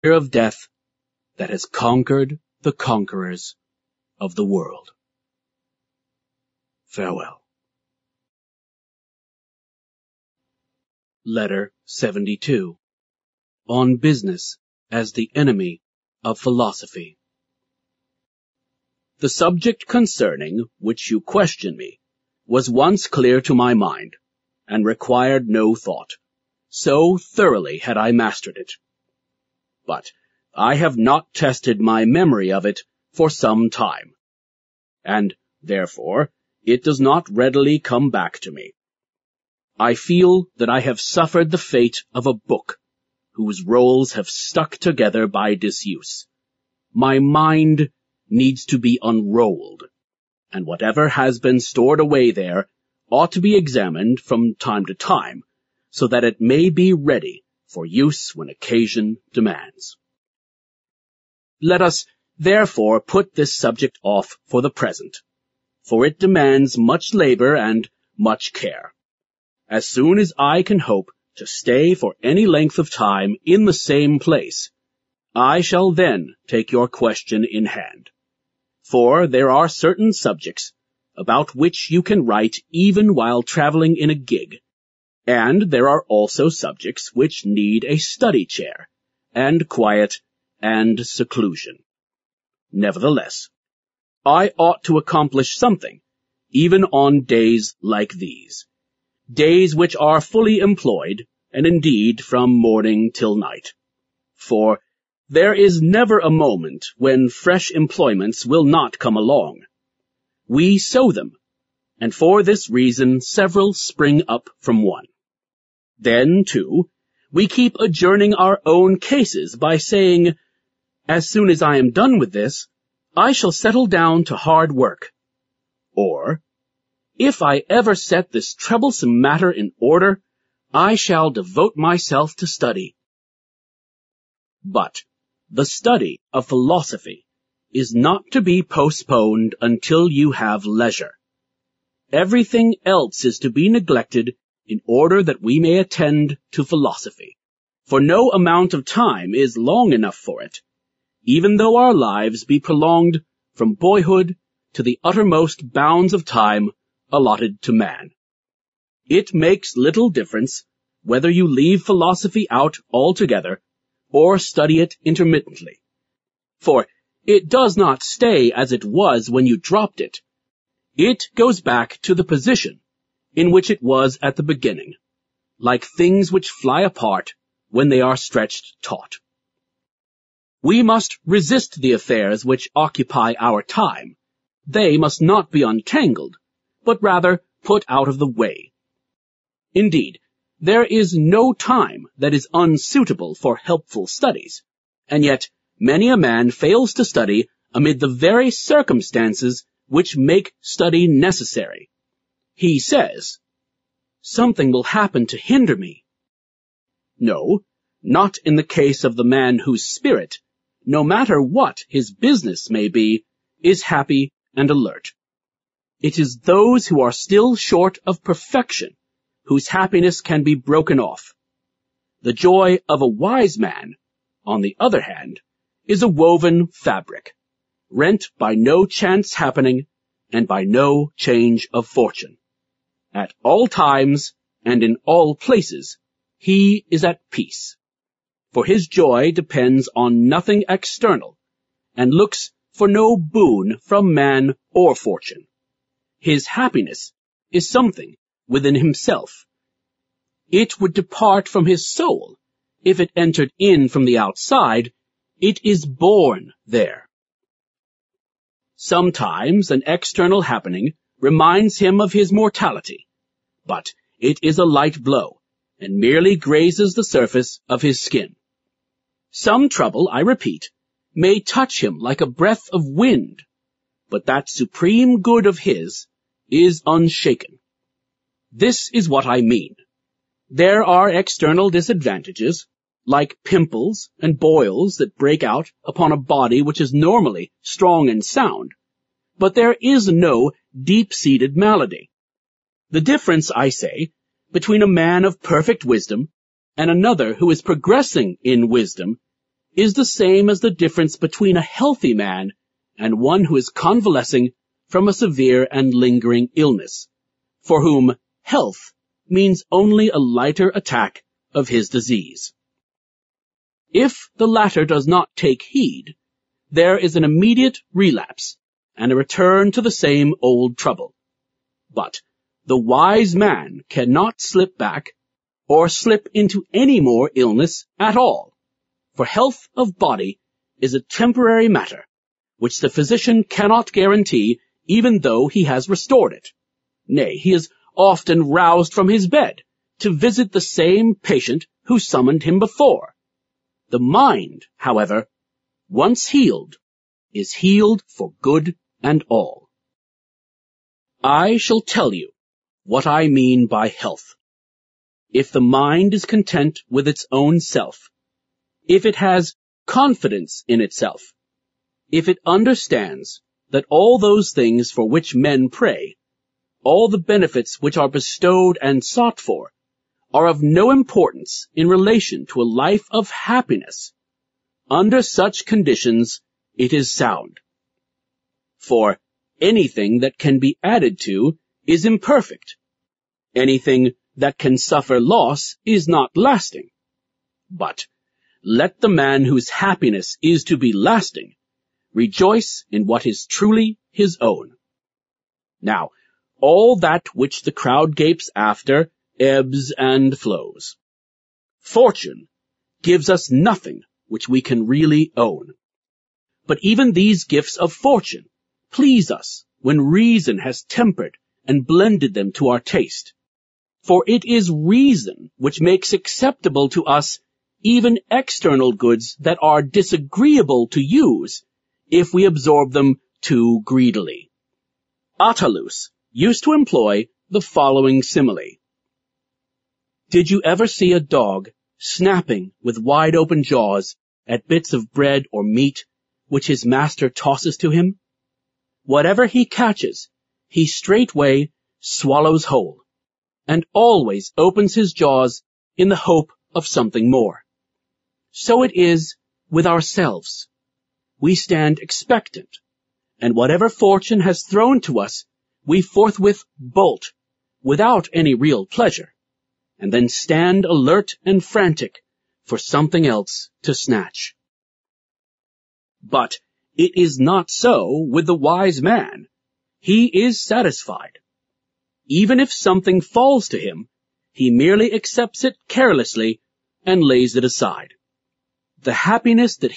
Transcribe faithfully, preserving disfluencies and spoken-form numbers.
fear of death that has conquered the conquerors of the world. Farewell. Letter seventy-two. On Business as the Enemy of Philosophy. The subject concerning which you question me was once clear to my mind, and required no thought. So thoroughly had I mastered it. But I have not tested my memory of it for some time, and therefore it does not readily come back to me. I feel that I have suffered the fate of a book whose rolls have stuck together by disuse. My mind needs to be unrolled, and whatever has been stored away there ought to be examined from time to time, so that it may be ready for use when occasion demands. Let us therefore put this subject off for the present, for it demands much labor and much care. As soon as I can hope to stay for any length of time in the same place, I shall then take your question in hand. For there are certain subjects about which you can write even while traveling in a gig, and there are also subjects which need a study chair, and quiet, and seclusion. Nevertheless, I ought to accomplish something, even on days like these, days which are fully employed, and indeed from morning till night. For there is never a moment when fresh employments will not come along. We sow them, and for this reason several spring up from one. Then, too, we keep adjourning our own cases by saying, as soon as I am done with this, I shall settle down to hard work. Or, if I ever set this troublesome matter in order, I shall devote myself to study. But the study of philosophy is not to be postponed until you have leisure. Everything else is to be neglected in order that we may attend to philosophy, for no amount of time is long enough for it, even though our lives be prolonged from boyhood to the uttermost bounds of time allotted to man. It makes little difference whether you leave philosophy out altogether or study it intermittently, for it does not stay as it was when you dropped it. It goes back to the position in which it was at the beginning, like things which fly apart when they are stretched taut. We must resist the affairs which occupy our time. They must not be untangled, but rather put out of the way. Indeed, there is no time that is unsuitable for helpful studies, and yet many a man fails to study amid the very circumstances which make study necessary. He says, "Something will happen to hinder me." No, not in the case of the man whose spirit, no matter what his business may be, is happy and alert. It is those who are still short of perfection whose happiness can be broken off. The joy of a wise man, on the other hand, is a woven fabric, rent by no chance happening and by no change of fortune. At all times and in all places, he is at peace, for his joy depends on nothing external, and looks for no boon from man or fortune. His happiness is something within himself. It would depart from his soul if it entered in from the outside. It is born there. Sometimes an external happening reminds him of his mortality, but it is a light blow, and merely grazes the surface of his skin. Some trouble, I repeat, may touch him like a breath of wind, but that supreme good of his is unshaken. This is what I mean. There are external disadvantages, like pimples and boils that break out upon a body which is normally strong and sound, but there is no deep-seated malady. The difference, I say, between a man of perfect wisdom and another who is progressing in wisdom is the same as the difference between a healthy man and one who is convalescing from a severe and lingering illness, for whom health means only a lighter attack of his disease. If the latter does not take heed, there is an immediate relapse and a return to the same old trouble. But the wise man cannot slip back or slip into any more illness at all, for health of body is a temporary matter which the physician cannot guarantee even though he has restored it. Nay, he is often roused from his bed to visit the same patient who summoned him before. The mind, however, once healed, is healed for good and all. I shall tell you what I mean by health. If the mind is content with its own self, if it has confidence in itself, if it understands that all those things for which men pray, all the benefits which are bestowed and sought for, are of no importance in relation to a life of happiness, under such conditions it is sound. For anything that can be added to is imperfect. Anything that can suffer loss is not lasting. But let the man whose happiness is to be lasting rejoice in what is truly his own. Now, all that which the crowd gapes after ebbs and flows. Fortune gives us nothing which we can really own. But even these gifts of fortune please us when reason has tempered and blended them to our taste. For it is reason which makes acceptable to us even external goods that are disagreeable to use if we absorb them too greedily. Attalus used to employ the following simile. Did you ever see a dog snapping with wide-open jaws at bits of bread or meat which his master tosses to him? Whatever he catches, he straightway swallows whole, and always opens his jaws in the hope of something more. So it is with ourselves. We stand expectant, and whatever fortune has thrown to us, we forthwith bolt, without any real pleasure, and then stand alert and frantic for something else to snatch. But it is not so with the wise man. He is satisfied. Even if something falls to him, he merely accepts it carelessly and lays it aside. The happiness that